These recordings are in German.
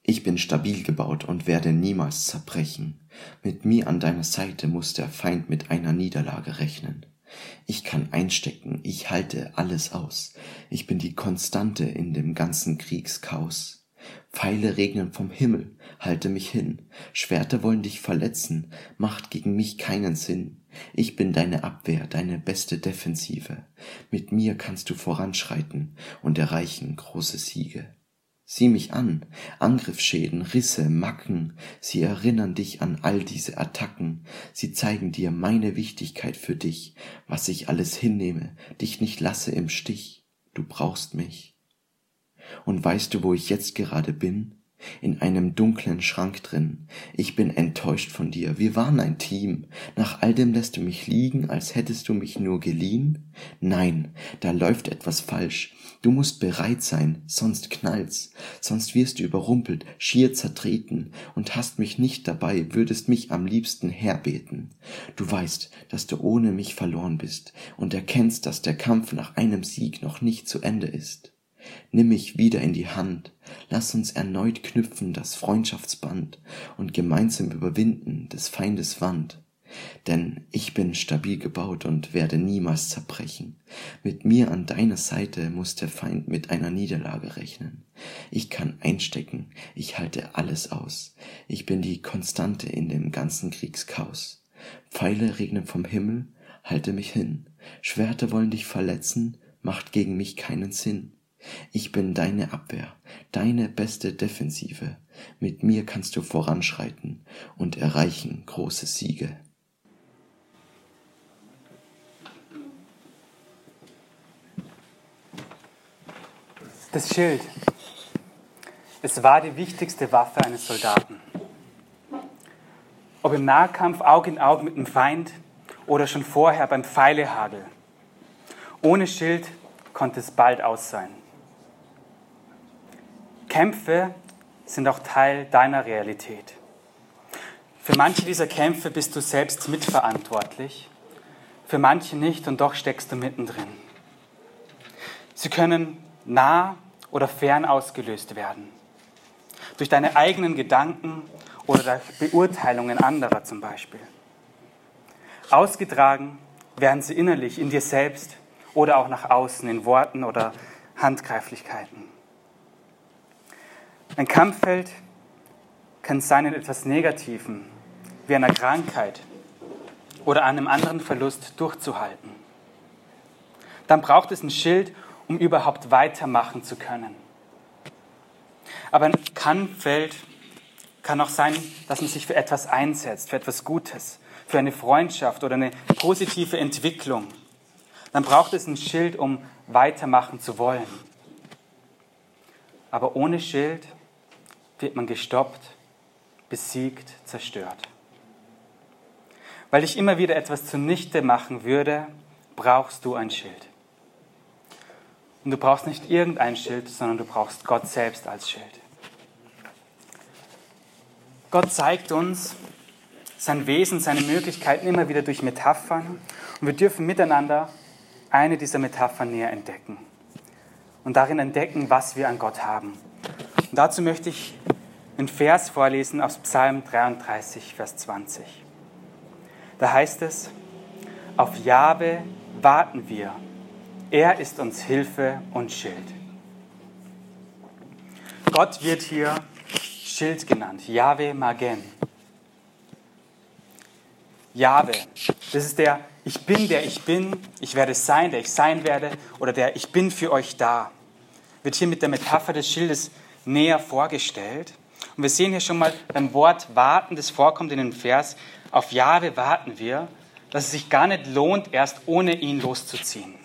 Ich bin stabil gebaut und werde niemals zerbrechen. Mit mir an deiner Seite muss der Feind mit einer Niederlage rechnen. Ich kann einstecken, ich halte alles aus. Ich bin die Konstante in dem ganzen Kriegschaos. Pfeile regnen vom Himmel, halte mich hin. Schwerter wollen dich verletzen, macht gegen mich keinen Sinn. Ich bin deine Abwehr, deine beste Defensive. Mit mir kannst du voranschreiten und erreichen große Siege. Sieh mich an, Angriffsschäden, Risse, Macken, sie erinnern dich an all diese Attacken, sie zeigen dir meine Wichtigkeit für dich, was ich alles hinnehme, dich nicht lasse im Stich, du brauchst mich. Und weißt du, wo ich jetzt gerade bin? In einem dunklen Schrank drin. Ich bin enttäuscht von dir. Wir waren ein Team. Nach all dem lässt du mich liegen, als hättest du mich nur geliehen? Nein, da läuft etwas falsch. Du musst bereit sein, sonst knallt's. Sonst wirst du überrumpelt, schier zertreten und hast mich nicht dabei, würdest mich am liebsten herbeten. Du weißt, dass du ohne mich verloren bist und erkennst, dass der Kampf nach einem Sieg noch nicht zu Ende ist. Nimm mich wieder in die Hand, lass uns erneut knüpfen das Freundschaftsband und gemeinsam überwinden des Feindes Wand. Denn ich bin stabil gebaut und werde niemals zerbrechen. Mit mir an deiner Seite muss der Feind mit einer Niederlage rechnen. Ich kann einstecken, ich halte alles aus. Ich bin die Konstante in dem ganzen Kriegschaos. Pfeile regnen vom Himmel, halte mich hin. Schwerter wollen dich verletzen, macht gegen mich keinen Sinn. Ich bin deine Abwehr, deine beste Defensive. Mit mir kannst du voranschreiten und erreichen große Siege. Das Schild. Es war die wichtigste Waffe eines Soldaten. Ob im Nahkampf Auge in Auge mit dem Feind oder schon vorher beim Pfeilehagel. Ohne Schild konnte es bald aus sein. Kämpfe sind auch Teil deiner Realität. Für manche dieser Kämpfe bist du selbst mitverantwortlich, für manche nicht und doch steckst du mittendrin. Sie können nah oder fern ausgelöst werden. Durch deine eigenen Gedanken oder durch Beurteilungen anderer zum Beispiel. Ausgetragen werden sie innerlich in dir selbst oder auch nach außen in Worten oder Handgreiflichkeiten. Ein Kampffeld kann sein in etwas Negativem, wie einer Krankheit oder einem anderen Verlust durchzuhalten. Dann braucht es ein Schild, um überhaupt weitermachen zu können. Aber ein Kampffeld kann auch sein, dass man sich für etwas einsetzt, für etwas Gutes, für eine Freundschaft oder eine positive Entwicklung. Dann braucht es ein Schild, um weitermachen zu wollen. Aber ohne Schild wird man gestoppt, besiegt, zerstört. Weil dich immer wieder etwas zunichte machen würde, brauchst du ein Schild. Und du brauchst nicht irgendein Schild, sondern du brauchst Gott selbst als Schild. Gott zeigt uns sein Wesen, seine Möglichkeiten immer wieder durch Metaphern. Und wir dürfen miteinander eine dieser Metaphern näher entdecken. Und darin entdecken, was wir an Gott haben. Und dazu möchte ich einen Vers vorlesen aus Psalm 33, Vers 20. Da heißt es: Auf Jahwe warten wir. Er ist uns Hilfe und Schild. Gott wird hier Schild genannt. Jahwe Magen. Jahwe, das ist der Ich bin, der ich bin. Ich werde sein, der ich sein werde. Oder der Ich bin für euch da. Wird hier mit der Metapher des Schildes näher vorgestellt. Und wir sehen hier schon mal beim Wort warten, das vorkommt in dem Vers, auf Jahwe warten wir, dass es sich gar nicht lohnt, erst ohne ihn loszuziehen.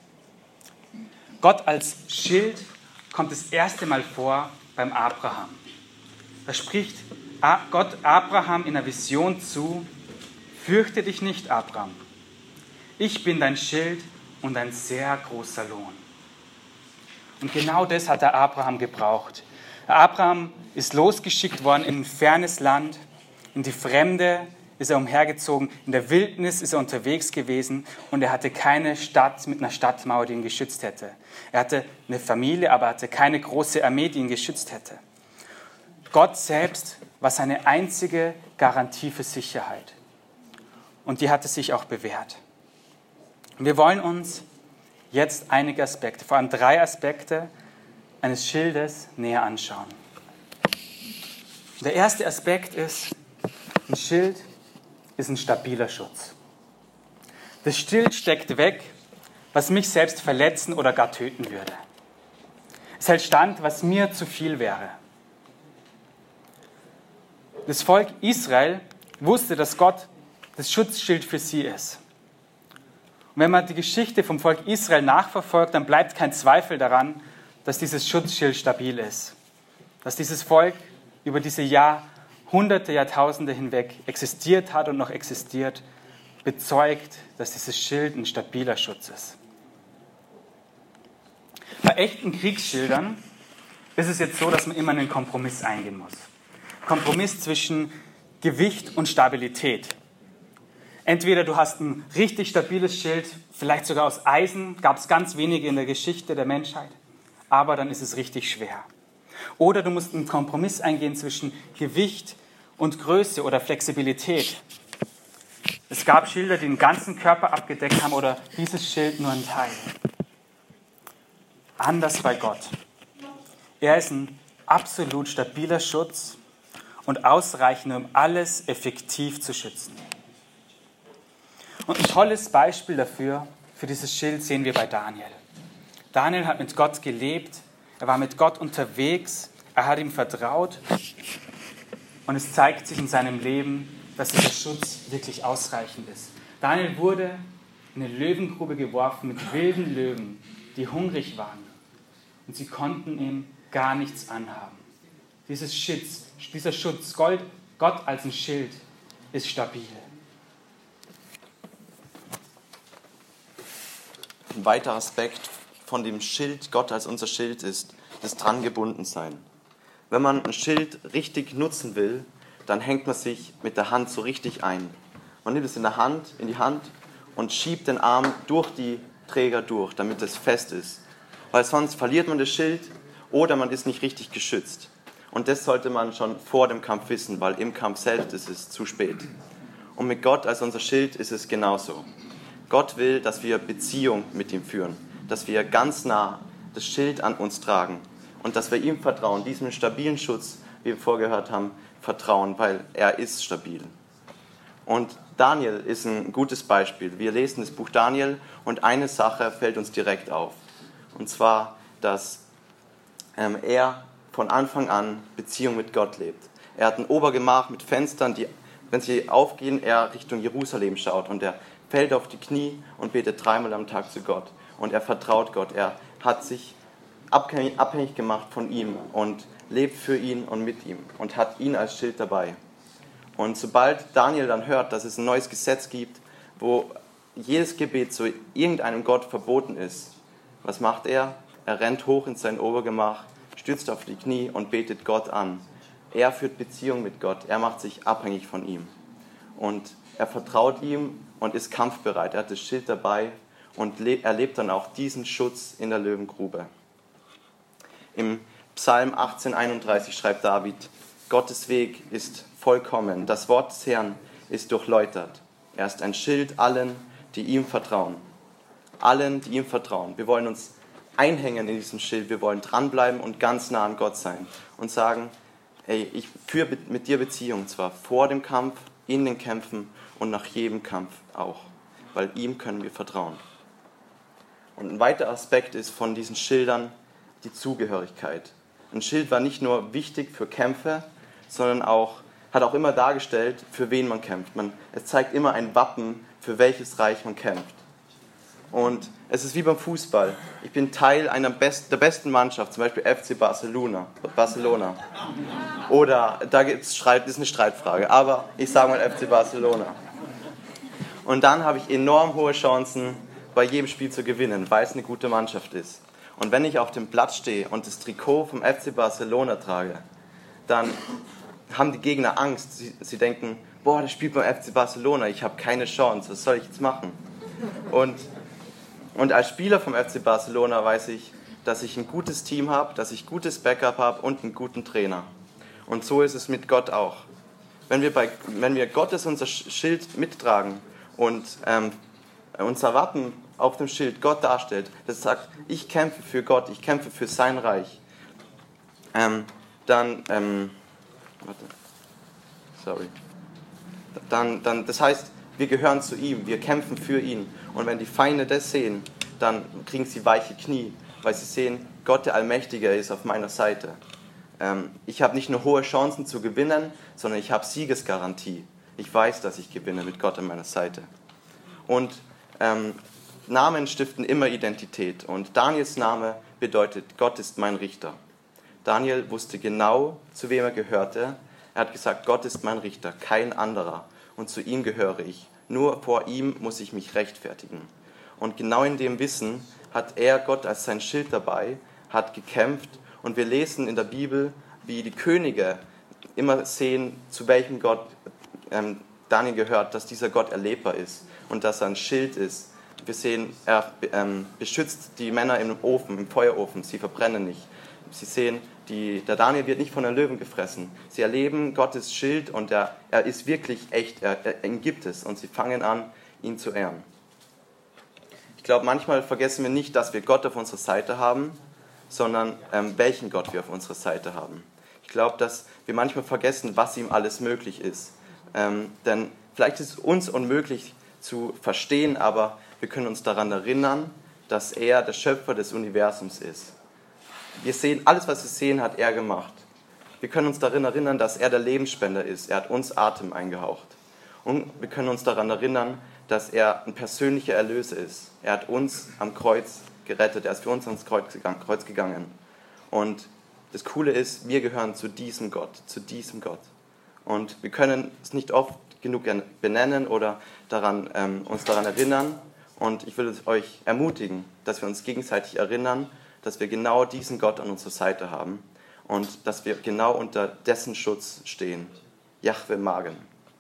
Gott als Schild kommt das erste Mal vor beim Abraham. Da spricht Gott Abraham in einer Vision zu: Fürchte dich nicht, Abraham. Ich bin dein Schild und ein sehr großer Lohn. Und genau das hat der Abraham gebraucht. Abraham ist losgeschickt worden in ein fernes Land, in die Fremde ist er umhergezogen, in der Wildnis ist er unterwegs gewesen und er hatte keine Stadt mit einer Stadtmauer, die ihn geschützt hätte. Er hatte eine Familie, aber er hatte keine große Armee, die ihn geschützt hätte. Gott selbst war seine einzige Garantie für Sicherheit. Und die hatte sich auch bewährt. Wir wollen uns jetzt einige Aspekte, vor allem 3 Aspekte eines Schildes näher anschauen. Der erste Aspekt ist, ein Schild ist ein stabiler Schutz. Das Schild steckt weg, was mich selbst verletzen oder gar töten würde. Es hält stand, was mir zu viel wäre. Das Volk Israel wusste, dass Gott das Schutzschild für sie ist. Und wenn man die Geschichte vom Volk Israel nachverfolgt, dann bleibt kein Zweifel daran, dass dieses Schutzschild stabil ist. Dass dieses Volk über diese Jahrhunderte, Jahrtausende hinweg existiert hat und noch existiert, bezeugt, dass dieses Schild ein stabiler Schutz ist. Bei echten Kriegsschildern ist es jetzt so, dass man immer einen Kompromiss eingehen muss. Kompromiss zwischen Gewicht und Stabilität. Entweder du hast ein richtig stabiles Schild, vielleicht sogar aus Eisen, gab es ganz wenige in der Geschichte der Menschheit, aber dann ist es richtig schwer. Oder du musst einen Kompromiss eingehen zwischen Gewicht und Größe oder Flexibilität. Es gab Schilder, die den ganzen Körper abgedeckt haben oder dieses Schild nur einen Teil. Anders bei Gott. Er ist ein absolut stabiler Schutz und ausreichend, um alles effektiv zu schützen. Und ein tolles Beispiel dafür, für dieses Schild, sehen wir bei Daniel. Daniel hat mit Gott gelebt, er war mit Gott unterwegs, er hat ihm vertraut und es zeigt sich in seinem Leben, dass dieser Schutz wirklich ausreichend ist. Daniel wurde in eine Löwengrube geworfen mit wilden Löwen, die hungrig waren und sie konnten ihm gar nichts anhaben. Dieser Schutz, Gott als ein Schild, ist stabil. Ein weiterer Aspekt von dem Schild, Gott als unser Schild, ist das Drangebundensein. Wenn man ein Schild richtig nutzen will, dann hängt man sich mit der Hand so richtig ein. Man nimmt es in die Hand und schiebt den Arm durch die Träger durch, damit es fest ist. Weil sonst verliert man das Schild oder man ist nicht richtig geschützt. Und das sollte man schon vor dem Kampf wissen, weil im Kampf selbst ist es zu spät. Und mit Gott als unser Schild ist es genauso. Gott will, dass wir Beziehung mit ihm führen, dass wir ganz nah das Schild an uns tragen und dass wir ihm vertrauen, diesem stabilen Schutz, wie wir vorgehört haben, vertrauen, weil er ist stabil. Und Daniel ist ein gutes Beispiel. Wir lesen das Buch Daniel und eine Sache fällt uns direkt auf. Und zwar, dass er von Anfang an Beziehung mit Gott lebt. Er hat ein Obergemach mit Fenstern, die, wenn sie aufgehen, er Richtung Jerusalem schaut und er fällt auf die Knie und betet 3-mal am Tag zu Gott. Und er vertraut Gott. Er hat sich abhängig gemacht von ihm und lebt für ihn und mit ihm und hat ihn als Schild dabei. Und sobald Daniel dann hört, dass es ein neues Gesetz gibt, wo jedes Gebet zu irgendeinem Gott verboten ist, was macht er? Er rennt hoch in sein Obergemach, stützt auf die Knie und betet Gott an. Er führt Beziehung mit Gott. Er macht sich abhängig von ihm. Und er vertraut ihm und ist kampfbereit. Er hat das Schild dabei und erlebt dann auch diesen Schutz in der Löwengrube. Im Psalm 18,31 schreibt David: Gottes Weg ist vollkommen, das Wort des Herrn ist durchläutert. Er ist ein Schild allen, die ihm vertrauen. Allen, die ihm vertrauen. Wir wollen uns einhängen in diesem Schild, wir wollen dranbleiben und ganz nah an Gott sein und sagen: Hey, ich führe mit dir Beziehung, zwar vor dem Kampf, in den Kämpfen und nach jedem Kampf auch, weil ihm können wir vertrauen. Und ein weiterer Aspekt ist von diesen Schildern die Zugehörigkeit. Ein Schild war nicht nur wichtig für Kämpfe, sondern hat auch immer dargestellt, für wen man kämpft. Es zeigt immer ein Wappen, für welches Reich man kämpft. Und es ist wie beim Fußball. Ich bin Teil der besten Mannschaft, zum Beispiel FC Barcelona. Oder da ist eine Streitfrage, aber ich sage mal FC Barcelona. Und dann habe ich enorm hohe Chancen, bei jedem Spiel zu gewinnen, weil es eine gute Mannschaft ist. Und wenn ich auf dem Platz stehe und das Trikot vom FC Barcelona trage, dann haben die Gegner Angst. Sie denken: Boah, der spielt beim FC Barcelona, ich habe keine Chance, was soll ich jetzt machen? Und als Spieler vom FC Barcelona weiß ich, dass ich ein gutes Team habe, dass ich gutes Backup habe und einen guten Trainer. Und so ist es mit Gott auch. Wenn wir Gottes unser Schild mittragen und unser Wappen auf dem Schild Gott darstellt, das sagt, ich kämpfe für Gott, ich kämpfe für sein Reich, das heißt, wir gehören zu ihm, wir kämpfen für ihn. Und wenn die Feinde das sehen, dann kriegen sie weiche Knie, weil sie sehen, Gott der Allmächtige ist auf meiner Seite. Ich habe nicht nur hohe Chancen zu gewinnen, sondern ich habe Siegesgarantie. Ich weiß, dass ich gewinne mit Gott an meiner Seite. Und Namen stiften immer Identität. Und Daniels Name bedeutet, Gott ist mein Richter. Daniel wusste genau, zu wem er gehörte. Er hat gesagt, Gott ist mein Richter, kein anderer. Und zu ihm gehöre ich. Nur vor ihm muss ich mich rechtfertigen. Und genau in dem Wissen hat er Gott als sein Schild dabei, hat gekämpft. Und wir lesen in der Bibel, wie die Könige immer sehen, zu welchem Gott Daniel gehört, dass dieser Gott erlebbar ist und dass er ein Schild ist. Wir sehen, er beschützt die Männer im Ofen, im Feuerofen, sie verbrennen nicht. Sie sehen, der Daniel wird nicht von den Löwen gefressen. Sie erleben Gottes Schild und er ist wirklich echt, ihn gibt es und sie fangen an, ihn zu ehren. Ich glaube, manchmal vergessen wir nicht, dass wir Gott auf unserer Seite haben, sondern welchen Gott wir auf unserer Seite haben. Ich glaube, dass wir manchmal vergessen, was ihm alles möglich ist. Denn vielleicht ist es uns unmöglich zu verstehen, aber wir können uns daran erinnern, dass er der Schöpfer des Universums ist. Wir sehen, alles was wir sehen, hat er gemacht. Wir können uns daran erinnern, dass er der Lebensspender ist. Er hat uns Atem eingehaucht. Und wir können uns daran erinnern, dass er ein persönlicher Erlöser ist. Er hat uns am Kreuz gerettet. Er ist für uns ans Kreuz gegangen. Und das Coole ist, wir gehören zu diesem Gott. Und wir können es nicht oft genug benennen oder uns daran erinnern. Und ich will euch ermutigen, dass wir uns gegenseitig erinnern, dass wir genau diesen Gott an unserer Seite haben und dass wir genau unter dessen Schutz stehen. Jahwe Magen.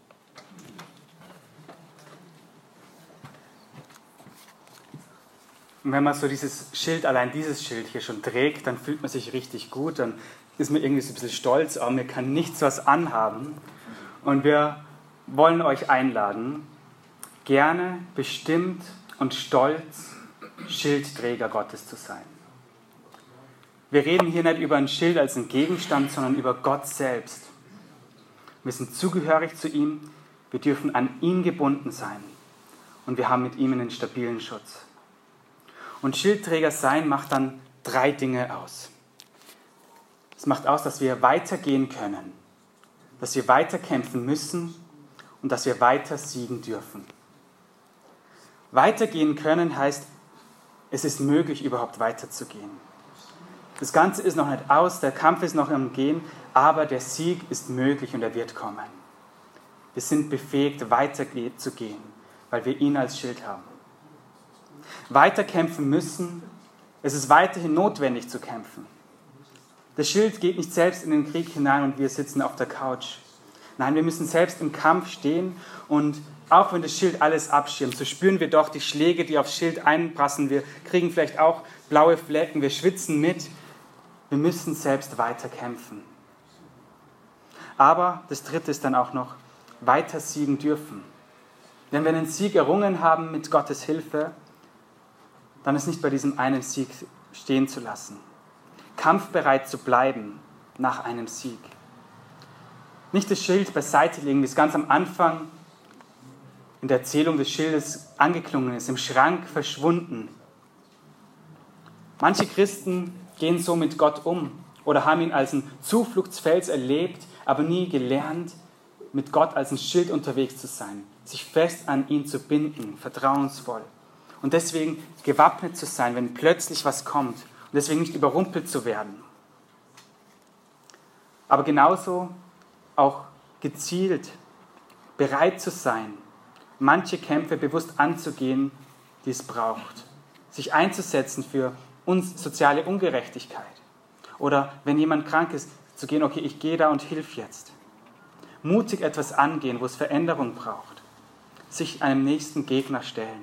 Und wenn man so allein dieses Schild hier schon trägt, dann fühlt man sich richtig gut, dann ist man irgendwie so ein bisschen stolz, aber man kann nichts was anhaben. Und wir wollen euch einladen, gerne, bestimmt und stolz Schildträger Gottes zu sein. Wir reden hier nicht über ein Schild als einen Gegenstand, sondern über Gott selbst. Wir sind zugehörig zu ihm, wir dürfen an ihn gebunden sein und wir haben mit ihm einen stabilen Schutz. Und Schildträger sein macht dann 3 Dinge aus. Es macht aus, dass wir weitergehen können, dass wir weiterkämpfen müssen und dass wir weiter siegen dürfen. Weitergehen können heißt, es ist möglich, überhaupt weiterzugehen. Das Ganze ist noch nicht aus, der Kampf ist noch im Gehen, aber der Sieg ist möglich und er wird kommen. Wir sind befähigt, weiterzugehen, weil wir ihn als Schild haben. Weiterkämpfen müssen, es ist weiterhin notwendig zu kämpfen. Das Schild geht nicht selbst in den Krieg hinein und wir sitzen auf der Couch. Nein, wir müssen selbst im Kampf stehen und auch wenn das Schild alles abschirmt, so spüren wir doch die Schläge, die aufs Schild einprassen. Wir kriegen vielleicht auch blaue Flecken, wir schwitzen mit. Wir müssen selbst weiter kämpfen. Aber das 3. ist dann auch noch, weiter siegen dürfen. Wenn wir einen Sieg errungen haben mit Gottes Hilfe, dann ist nicht bei diesem einen Sieg stehen zu lassen. Kampfbereit zu bleiben nach einem Sieg. Nicht das Schild beiseite legen, wie es ganz am Anfang in der Erzählung des Schildes angeklungen ist, im Schrank verschwunden. Manche Christen gehen so mit Gott um oder haben ihn als ein Zufluchtsfels erlebt, aber nie gelernt, mit Gott als ein Schild unterwegs zu sein, sich fest an ihn zu binden, vertrauensvoll. Und deswegen gewappnet zu sein, wenn plötzlich was kommt und deswegen nicht überrumpelt zu werden. Aber genauso auch gezielt bereit zu sein, manche Kämpfe bewusst anzugehen, die es braucht. Sich einzusetzen für soziale Ungerechtigkeit. Oder wenn jemand krank ist, zu gehen, okay, ich gehe da und hilf jetzt. Mutig etwas angehen, wo es Veränderung braucht. Sich einem nächsten Gegner stellen.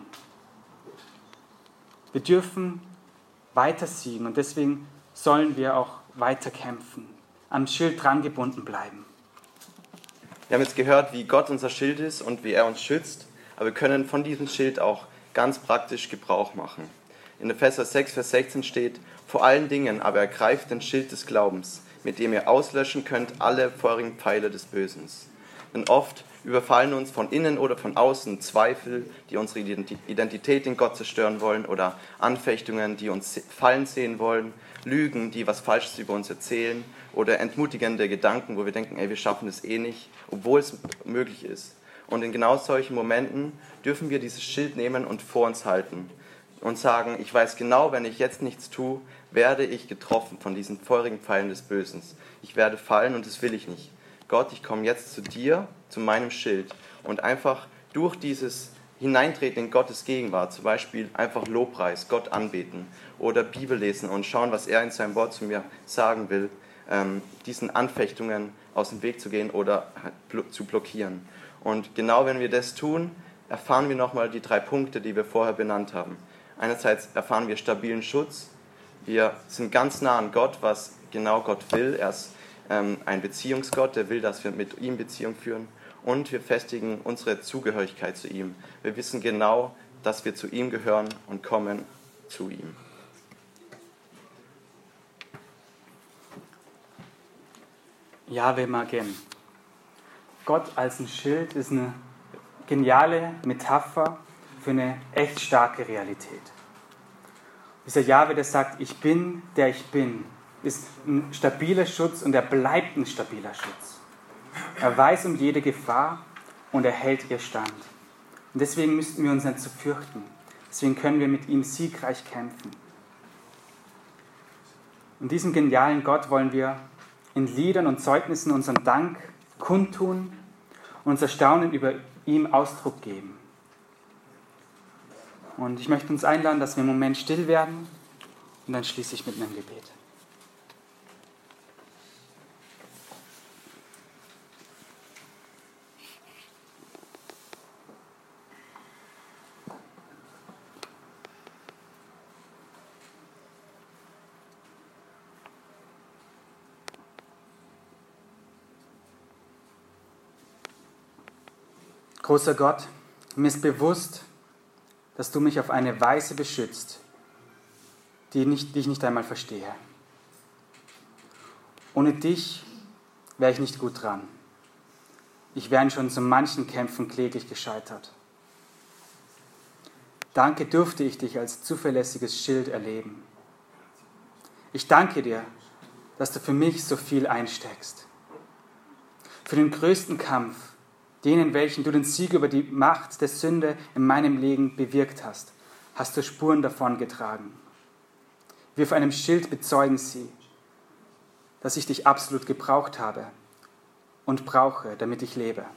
Wir dürfen weiter siegen und deswegen sollen wir auch weiter kämpfen. am Schild dran gebunden bleiben. Wir haben jetzt gehört, wie Gott unser Schild ist und wie er uns schützt, aber wir können von diesem Schild auch ganz praktisch Gebrauch machen. In Epheser 6, Vers 16 steht: Vor allen Dingen aber ergreift den Schild des Glaubens, mit dem ihr auslöschen könnt alle feurigen Pfeile des Bösen. Denn oft überfallen uns von innen oder von außen Zweifel, die unsere Identität in Gott zerstören wollen, oder Anfechtungen, die uns fallen sehen wollen, Lügen, die was Falsches über uns erzählen, oder entmutigende Gedanken, wo wir denken, wir schaffen es eh nicht, obwohl es möglich ist. Und in genau solchen Momenten dürfen wir dieses Schild nehmen und vor uns halten und sagen: Ich weiß genau, wenn ich jetzt nichts tue, werde ich getroffen von diesen feurigen Pfeilen des Bösen. Ich werde fallen und das will ich nicht. Gott, ich komme jetzt zu dir, zu meinem Schild, und einfach durch dieses Hineintreten in Gottes Gegenwart, zum Beispiel einfach Lobpreis, Gott anbeten oder Bibel lesen und schauen, was er in seinem Wort zu mir sagen will, diesen Anfechtungen aus dem Weg zu gehen oder zu blockieren. Und genau wenn wir das tun, erfahren wir nochmal die 3 Punkte, die wir vorher benannt haben. Einerseits erfahren wir stabilen Schutz, wir sind ganz nah an Gott, was genau Gott will. Er ist ein Beziehungsgott, der will, dass wir mit ihm Beziehung führen, und wir festigen unsere Zugehörigkeit zu ihm. Wir wissen genau, dass wir zu ihm gehören und kommen zu ihm. Jahwe Magen. Gott als ein Schild ist eine geniale Metapher für eine echt starke Realität. Dieser Jahwe, der sagt: Ich bin, der ich bin, ist ein stabiler Schutz, und er bleibt ein stabiler Schutz. Er weiß um jede Gefahr und er hält ihr stand. Und deswegen müssten wir uns nicht zu fürchten. Deswegen können wir mit ihm siegreich kämpfen. Und diesem genialen Gott wollen wir in Liedern und Zeugnissen unseren Dank kundtun und unser Staunen über ihm Ausdruck geben. Und ich möchte uns einladen, dass wir einen Moment still werden, und dann schließe ich mit einem Gebet. Großer Gott, mir ist bewusst, dass du mich auf eine Weise beschützt, die ich nicht einmal verstehe. Ohne dich wäre ich nicht gut dran. Ich wäre schon zu manchen Kämpfen kläglich gescheitert. Danke, durfte ich dich als zuverlässiges Schild erleben. Ich danke dir, dass du für mich so viel einsteckst. Für den größten Kampf, denen, welchen du den Sieg über die Macht der Sünde in meinem Leben bewirkt hast, hast du Spuren davon getragen. Wie auf einem Schild bezeugen sie, dass ich dich absolut gebraucht habe und brauche, damit ich lebe.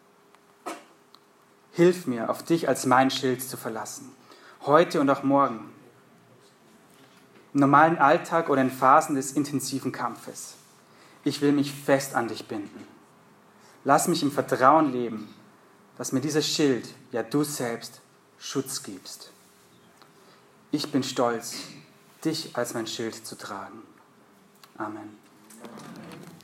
Hilf mir, auf dich als mein Schild zu verlassen, heute und auch morgen, im normalen Alltag oder in Phasen des intensiven Kampfes. Ich will mich fest an dich binden. Lass mich im Vertrauen leben, dass mir dieser Schild, ja du selbst, Schutz gibst. Ich bin stolz, dich als mein Schild zu tragen. Amen.